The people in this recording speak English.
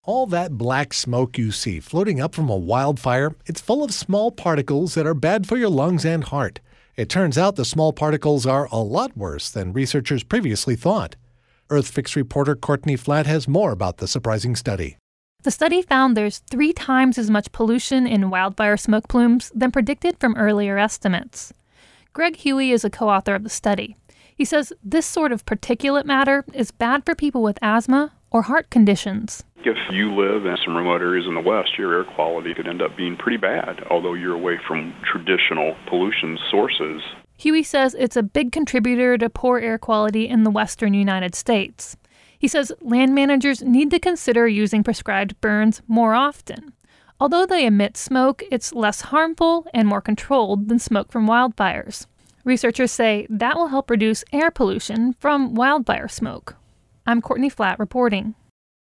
All that black smoke you see floating up from a wildfire, it's full of small particles that are bad for your lungs and heart. It turns out the small particles are a lot worse than researchers previously thought. EarthFix reporter Courtney Flatt has more about the surprising study. The study found there's 3 times as much pollution in wildfire smoke plumes than predicted from earlier estimates. Greg Huey is a co-author of the study. He says this sort of particulate matter is bad for people with asthma or heart conditions. If you live in some remote areas in the West, your air quality could end up being pretty bad, although you're away from traditional pollution sources. Huey says it's a big contributor to poor air quality in the western United States. He says land managers need to consider using prescribed burns more often. Although they emit smoke, it's less harmful and more controlled than smoke from wildfires. Researchers say that will help reduce air pollution from wildfire smoke. I'm Courtney Flatt reporting.